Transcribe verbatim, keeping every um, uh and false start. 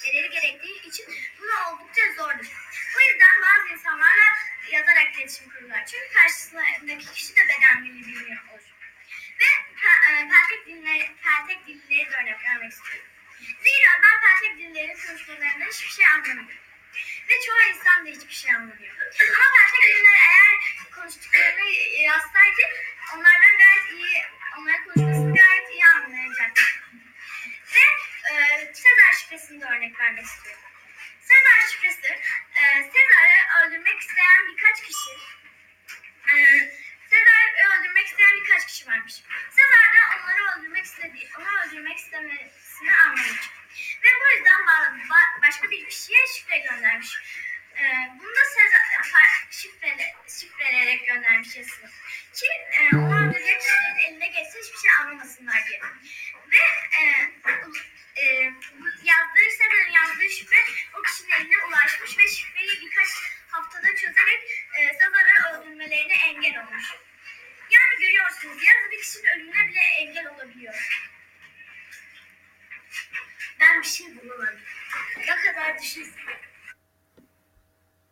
etmeleri gerektiği için bunu oldukça zordur. Bu yüzden bazı insanlarla yazarak iletişim kururlar. Çünkü karşısındaki kişi de beden dili bilmiyor olur. Ve peltek dilleri, peltek dilleri de örnek vermek istiyorum. Zira ben peltek dillerin konuşmalarından hiçbir şey anlamıyorum. Ve çoğu insan da hiçbir şey anlamıyor. Ama peltek dilleri eğer konuştuklarını yazsaydı onlardan gayet iyi, onların konuşmasını gayet iyi anlayacaktır. Ve e, Sezar şifresini de örnek vermek istiyorum. Sezar şifresi, e, Sezar'ı öldürmek isteyen birkaç kişi, e, Sezar'ı öldürmek isteyen birkaç kişi varmış. Sezar da onları öldürmek istediği, onu öldürmek istemesini anlamış. Ve bu yüzden ba ba başka bir kişiye şifre göndermiş. E, bunu da Sezar şifrele, şifreleyerek göndermiş yazısını. Ki e, onu öldürecek kişilerin eline geçse hiçbir şey anlamasınlar diye. Ve e, e, yazdığı Sezar'ın yazdığı şifre o kişinin eline ulaşmış ve şifreyi birkaç haftada çözerek e, Sezar'ı öldürmelerine engel olmuş. Yani görüyorsunuz, yazı bir kişinin ölümüne bile engel olabiliyor. Ben bir şey bulamadım. Ne kadar düşünsün.